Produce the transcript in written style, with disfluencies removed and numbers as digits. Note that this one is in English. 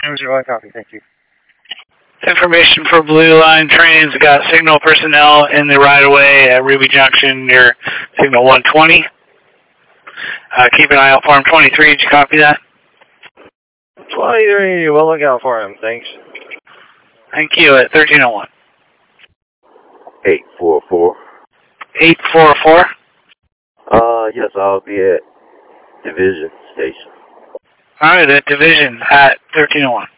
Copy, thank you. Information for Blue Line trains. Got signal personnel in the right-of-way at Ruby Junction near signal 120. Keep an eye out for him. 23, did you copy that? 23, we'll look out for him, thanks. Thank you, at 1301. 844. 844? Yes, I'll be at Division Station. Alright, at Division at 1301.